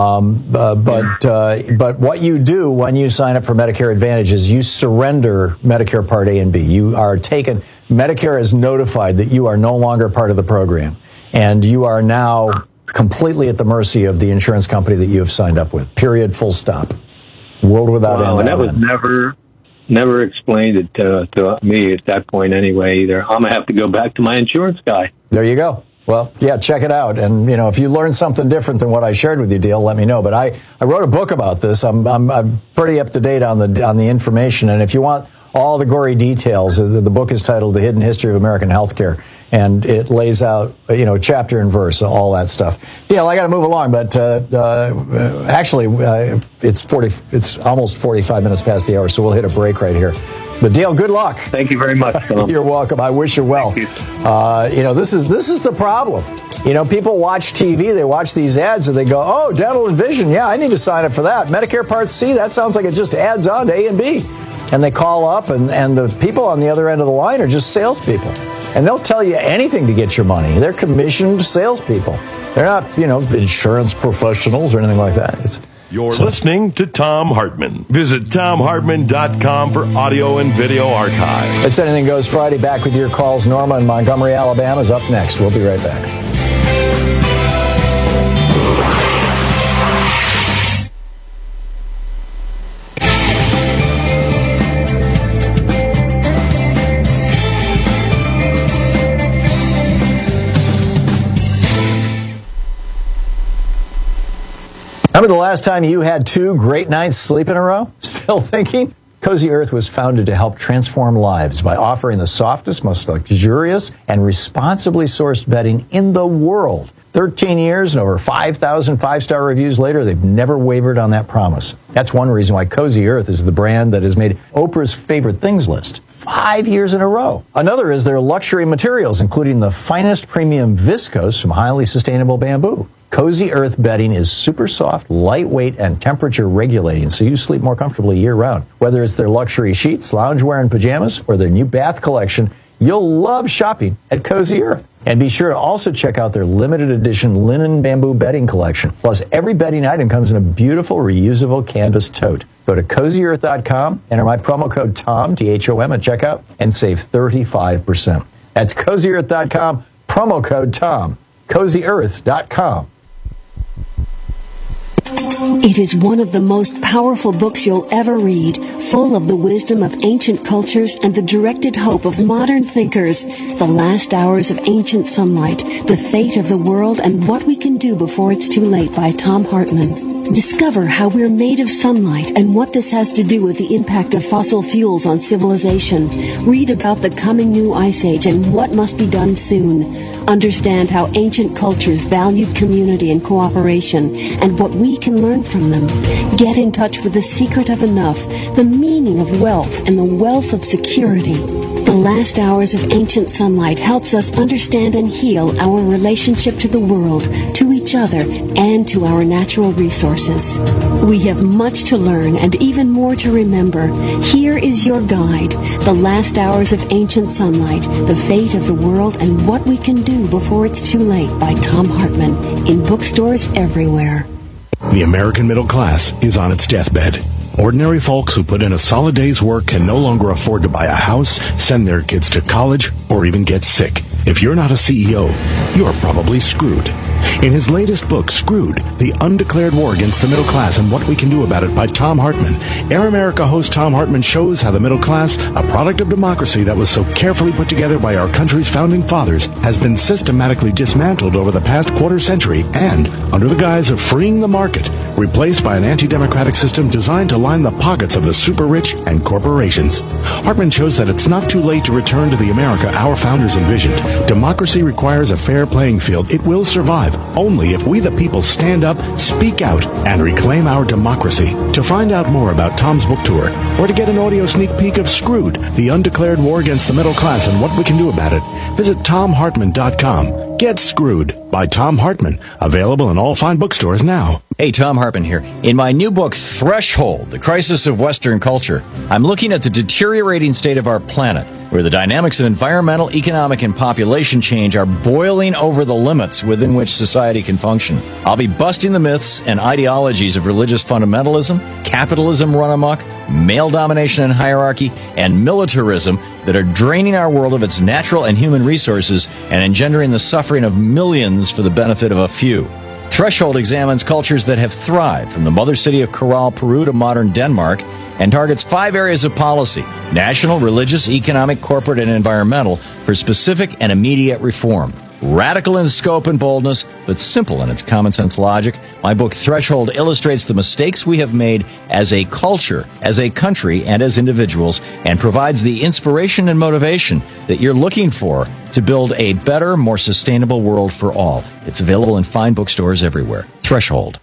But what you do when you sign up for Medicare Advantage is you surrender Medicare Part A and B. You are Medicare is notified that you are no longer part of the program, and you are now completely at the mercy of the insurance company that you have signed up with. Period. Full stop. World without end. And that was never explained it to me at that point anyway either. I'm going to have to go back to my insurance guy. There you go. Well, yeah, check it out. And, you know, if you learn something different than what I shared with you, Dale, let me know. But I wrote a book about this. I'm pretty up to date on the information. And if you want all the gory details, the book is titled The Hidden History of American Healthcare. And it lays out, you know, chapter and verse, all that stuff. Dale, I got to move along, but actually, it's almost 45 minutes past the hour, so we'll hit a break right here. But Dale, good luck. Thank you very much, Tom. You're welcome. I wish you well. You know, this is the problem. You know, people watch TV, they watch these ads, and they go, "Oh, dental and vision. Yeah, I need to sign up for that. Medicare Part C. That sounds like it just adds on to A and B." And they call up, and the people on the other end of the line are just salespeople, and they'll tell you anything to get your money. They're commissioned salespeople. They're not, you know, insurance professionals or anything like that. You're listening to Thom Hartmann. Visit ThomHartmann.com for audio and video archive. It's Anything Goes Friday. Back with your calls. Norma in Montgomery, Alabama is up next. We'll be right back. Remember the last time you had 2 great nights sleep in a row? Still thinking? Cozy Earth was founded to help transform lives by offering the softest, most luxurious, and responsibly sourced bedding in the world. 13 years and over 5,000 5-star reviews later, they've never wavered on that promise. That's one reason why Cozy Earth is the brand that has made Oprah's favorite things list 5 years in a row. Another is their luxury materials, including the finest premium viscose from highly sustainable bamboo. Cozy Earth bedding is super soft, lightweight, and temperature regulating, so you sleep more comfortably year-round. Whether it's their luxury sheets, loungewear, and pajamas, or their new bath collection, you'll love shopping at Cozy Earth. And be sure to also check out their limited edition linen bamboo bedding collection. Plus, every bedding item comes in a beautiful reusable canvas tote. Go to CozyEarth.com, enter my promo code TOM, T-H-O-M, at checkout, and save 35%. That's CozyEarth.com, promo code TOM, CozyEarth.com. It is one of the most powerful books you'll ever read, full of the wisdom of ancient cultures and the directed hope of modern thinkers. The Last Hours of Ancient Sunlight, The Fate of the World, and What We Can Do Before It's Too Late by Thom Hartmann. Discover how we're made of sunlight and what this has to do with the impact of fossil fuels on civilization. Read about the coming new ice age and what must be done soon. Understand how ancient cultures valued community and cooperation and what we can learn from them. Get in touch with the secret of enough, the meaning of wealth, and the wealth of security. The Last Hours of Ancient Sunlight helps us understand and heal our relationship to the world, to each other, and to our natural resources. We have much to learn and even more to remember. Here is your guide, The Last Hours of Ancient Sunlight, The Fate of the World, and What We Can Do Before It's Too Late by Thom Hartmann, in bookstores everywhere. The American middle class is on its deathbed. Ordinary folks who put in a solid day's work can no longer afford to buy a house, send their kids to college, or even get sick. If you're not a CEO, you're probably screwed. In his latest book, Screwed, The Undeclared War Against the Middle Class and What We Can Do About It by Thom Hartmann, Air America host Thom Hartmann shows how the middle class, a product of democracy that was so carefully put together by our country's founding fathers, has been systematically dismantled over the past quarter century and, under the guise of freeing the market, replaced by an anti-democratic system designed to line the pockets of the super rich and corporations. Hartmann shows that it's not too late to return to the America our founders envisioned. Democracy requires a fair playing field. It will survive, survive only if we the people stand up, speak out, and reclaim our democracy. To find out more about Tom's book tour, or to get an audio sneak peek of Screwed, the undeclared war against the middle class and what we can do about it, visit TomHartman.com. Get Screwed by Tom Hartman. Available in all fine bookstores now. Hey, Tom Hartman here. In my new book, Threshold, The Crisis of Western Culture, I'm looking at the deteriorating state of our planet, where the dynamics of environmental, economic, and population change are boiling over the limits within which society can function. I'll be busting the myths and ideologies of religious fundamentalism, capitalism run amok, male domination and hierarchy, and militarism that are draining our world of its natural and human resources and engendering the suffering of millions for the benefit of a few. Threshold examines cultures that have thrived, from the mother city of Corral, Peru to modern Denmark, and targets 5 areas of policy: national, religious, economic, corporate, and environmental, for specific and immediate reform. Radical in scope and boldness, but simple in its common sense logic, my book Threshold illustrates the mistakes we have made as a culture, as a country, and as individuals, and provides the inspiration and motivation that you're looking for to build a better, more sustainable world for all. It's available in fine bookstores everywhere. Threshold.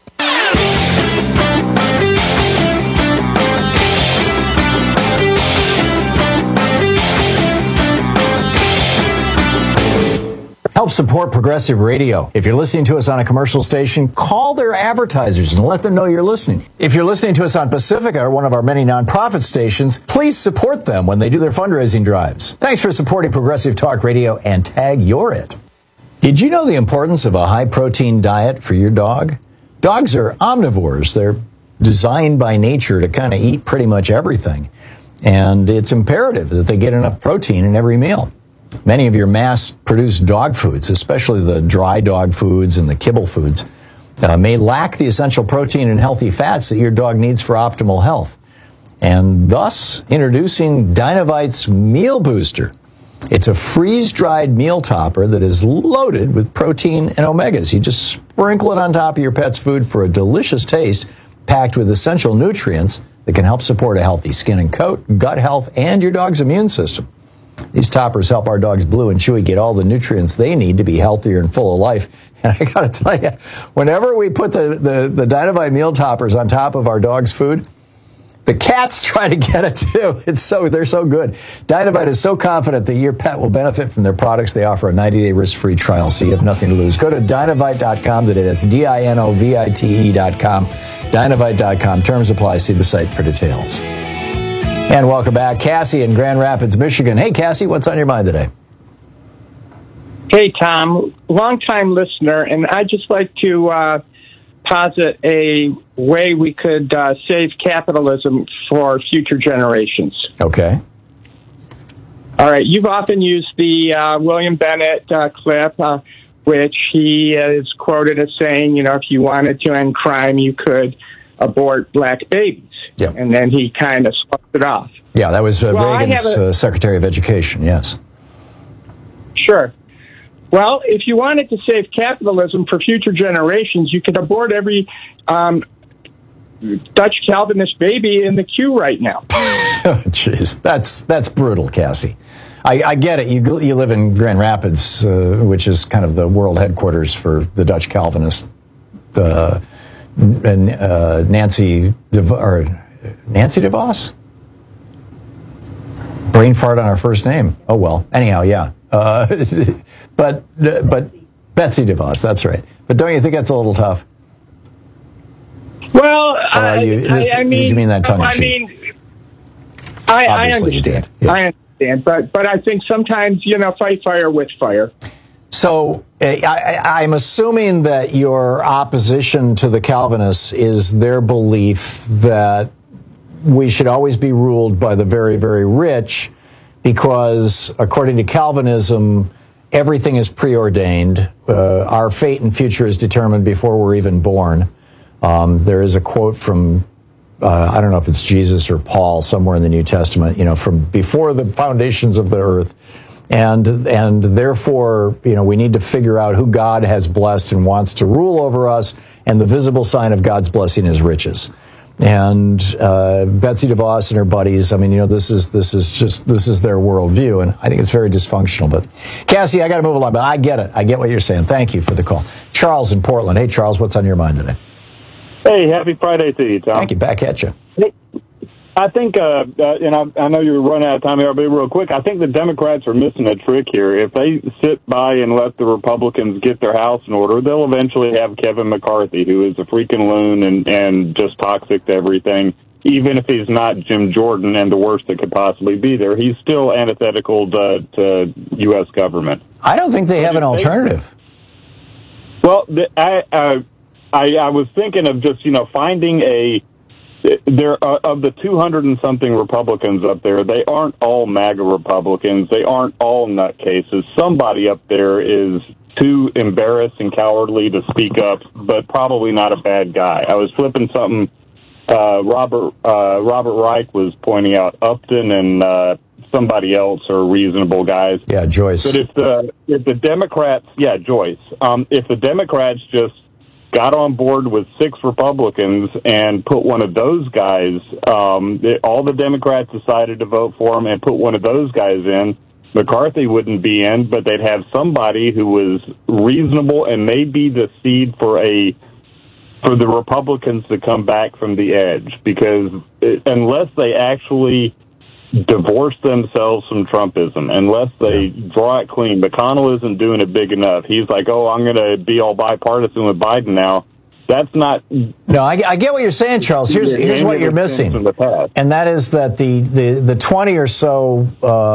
Help support Progressive Radio. If you're listening to us on a commercial station, call their advertisers and let them know you're listening. If you're listening to us on Pacifica, or one of our many nonprofit stations, please support them when they do their fundraising drives. Thanks for supporting Progressive Talk Radio, and tag You're It. Did you know the importance of a high-protein diet for your dog? Dogs are omnivores. They're designed by nature to kind of eat pretty much everything. And it's imperative that they get enough protein in every meal. Many of your mass-produced dog foods, especially the dry dog foods and the kibble foods, may lack the essential protein and healthy fats that your dog needs for optimal health. And thus, introducing Dinovite's Meal Booster. It's a freeze-dried meal topper that is loaded with protein and omegas. You just sprinkle it on top of your pet's food for a delicious taste, packed with essential nutrients that can help support a healthy skin and coat, gut health, and your dog's immune system. These toppers help our dogs Blue and Chewy get all the nutrients they need to be healthier and full of life. And I got to tell you, whenever we put the Dinovite meal toppers on top of our dog's food, the cats try to get it too. They're so good. Dinovite is so confident that your pet will benefit from their products. They offer a 90-day risk-free trial, so you have nothing to lose. Go to Dinovite.com today. That's DINOVITE.com. Dinovite.com. Terms apply. See the site for details. And welcome back. Cassie in Grand Rapids, Michigan. Hey, Cassie, what's on your mind today? Hey, Tom. Long-time listener, and I'd just like to posit a way we could save capitalism for future generations. Okay. All right. You've often used the William Bennett clip, which he is quoted as saying, if you wanted to end crime, you could abort black babies. Yeah. And then he kind of swept it off. Yeah, that was Reagan's Secretary of Education, yes. Sure. Well, if you wanted to save capitalism for future generations, you could abort every Dutch Calvinist baby in the queue right now. Jeez, that's brutal, Cassie. I get it. You live in Grand Rapids, which is kind of the world headquarters for the Dutch Calvinist. Nancy DeVos? Brain fart on our first name. Oh, well. Anyhow, yeah. But Betsy DeVos, that's right. But don't you think that's a little tough? Well, did you mean that tongue-in-cheek? I understand. Yeah. I understand. But I think sometimes, fight fire with fire. So I'm assuming that your opposition to the Calvinists is their belief that we should always be ruled by the very, very rich, because according to Calvinism, everything is preordained. Our fate and future is determined before we're even born. There is a quote from, I don't know if it's Jesus or Paul, somewhere in the New Testament, from before the foundations of the earth. And therefore, we need to figure out who God has blessed and wants to rule over us, and the visible sign of God's blessing is riches. And Betsy DeVos and her buddies, I mean, this is their worldview, and I think it's very dysfunctional. But Cassie, I got to move along, but I get it. I get what you're saying. Thank you for the call. Charles in Portland. Hey, Charles, what's on your mind today? Hey, happy Friday to you, Tom. Thank you. Back at you. Hey, I think, and I know you're running out of time here, I'll be real quick. I think the Democrats are missing a trick here. If they sit by and let the Republicans get their house in order, they'll eventually have Kevin McCarthy, who is a freaking loon and just toxic to everything. Even if he's not Jim Jordan and the worst that could possibly be there, he's still antithetical to U.S. government. I don't think they have an alternative. Well, I was thinking of just, finding there of the 200 and something Republicans up there, they aren't all MAGA Republicans. They aren't all nutcases. Somebody up there is too embarrassed and cowardly to speak up, but probably not a bad guy. I was flipping something. Robert Reich was pointing out Upton and somebody else are reasonable guys. Yeah, Joyce. But if the Democrats, Joyce. If the Democrats just got on board with 6 Republicans and put one of those guys, all the Democrats decided to vote for him and put one of those guys in, McCarthy wouldn't be in, but they'd have somebody who was reasonable and may be the seed for the Republicans to come back from the edge. Because unless they actually divorce themselves from Trumpism, unless they draw it clean. McConnell isn't doing it big enough. He's like, I'm going to be all bipartisan with Biden now. That's not... No, I get what you're saying, Charles. Here's what you're missing. And that is that the 20 or so,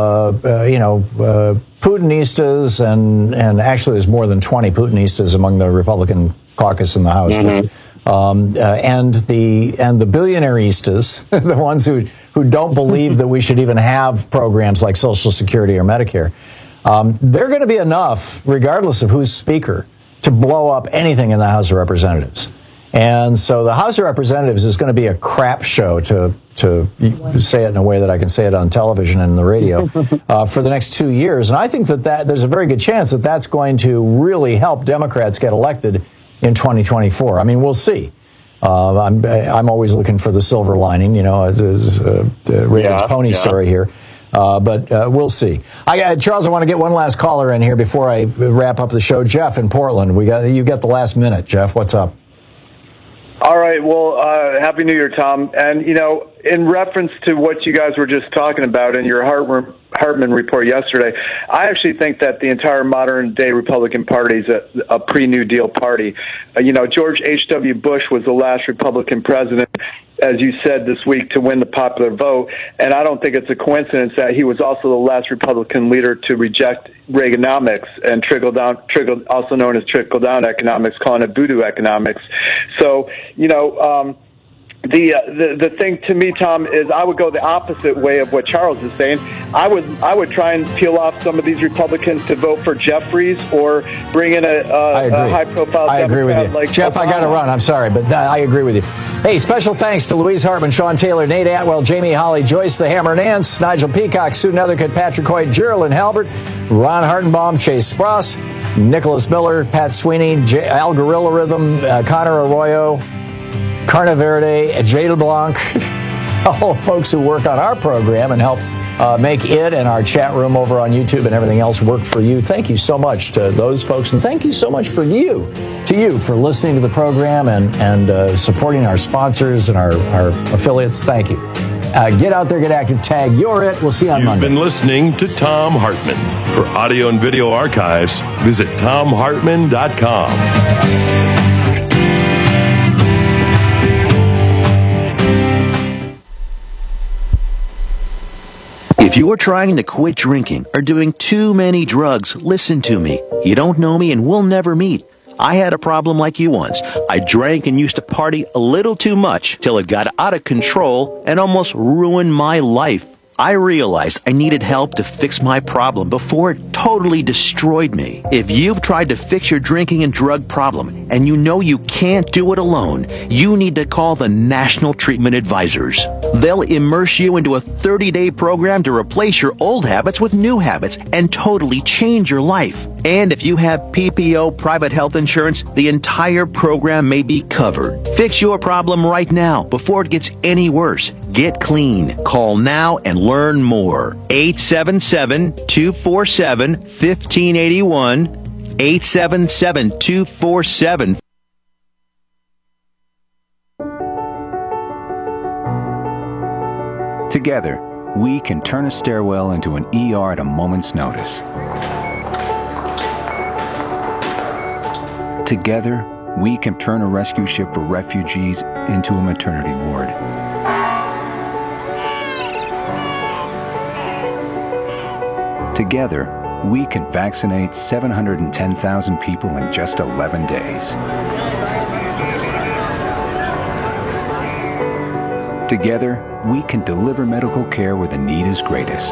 Putinistas, and actually there's more than 20 Putinistas among the Republican caucus in the House. Mm-hmm. And the billionaireistas, the ones who don't believe that we should even have programs like Social Security or Medicare, they're going to be enough, regardless of who's speaker, to blow up anything in the House of Representatives. And so the House of Representatives is going to be a crap show, to say it in a way that I can say it on television and the radio, for the next 2 years. And I think that there's a very good chance that that's going to really help Democrats get elected in 2024. I mean, we'll see. I'm always looking for the silver lining, Reagan's pony story here. But we'll see. Charles, I want to get one last caller in here before I wrap up the show. Jeff in Portland, you got the last minute. Jeff, what's up? All right. Well, Happy New Year, Tom. And, in reference to what you guys were just talking about in your Hartman report yesterday, I actually think that the entire modern-day Republican Party is a pre-New Deal party. George H.W. Bush was the last Republican president, as you said this week, to win the popular vote. And I don't think it's a coincidence that he was also the last Republican leader to reject Reaganomics and also known as trickle-down economics, calling it voodoo economics. So, the thing to me, Tom, is I would go the opposite way of what Charles is saying. I would try and peel off some of these Republicans to vote for Jeffries or bring in a high-profile Democrat. I agree with you. Like Jeff, Obama. I got to run. I'm sorry, but I agree with you. Hey, special thanks to Louise Hartman, Sean Taylor, Nate Atwell, Jamie Holly, Joyce the Hammer Nance, Nigel Peacock, Sue Nethercutt, Patrick Hoyt, Geraldine Halbert, Ron Hartenbaum, Chase Spross, Nicholas Miller, Pat Sweeney, Al Gorilla Rhythm, Connor Arroyo, Carna Verde, Jadel Blanc, all folks who work on our program and help make it and our chat room over on YouTube and everything else work for you. Thank you so much to those folks, and thank you so much for you for listening to the program and supporting our sponsors and our affiliates. Thank you. Get out there, get active, tag You're It. We'll see you on Monday. You've been listening to Thom Hartmann. For audio and video archives, visit ThomHartmann.com. If you're trying to quit drinking or doing too many drugs, listen to me. You don't know me and we'll never meet. I had a problem like you once. I drank and used to party a little too much till it got out of control and almost ruined my life. I realized I needed help to fix my problem before it totally destroyed me. If you've tried to fix your drinking and drug problem and you know you can't do it alone, you need to call the National Treatment Advisors. They'll immerse you into a 30-day program to replace your old habits with new habits and totally change your life. And if you have PPO private health insurance, the entire program may be covered. Fix your problem right now before it gets any worse. Get clean. Call now and learn more. 877-247-1581. 877-247. Together, we can turn a stairwell into an ER at a moment's notice. Together, we can turn a rescue ship for refugees into a maternity ward. Together, we can vaccinate 710,000 people in just 11 days. Together, we can deliver medical care where the need is greatest.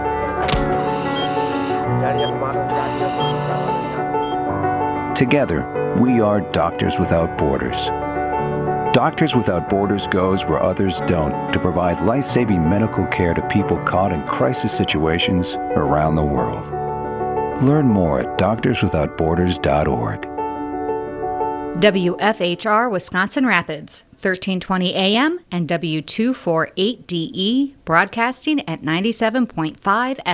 Together, we are Doctors Without Borders. Doctors Without Borders goes where others don't to provide life-saving medical care to people caught in crisis situations around the world. Learn more at doctorswithoutborders.org. WFHR Wisconsin Rapids, 1320 AM and W248DE, broadcasting at 97.5 FM.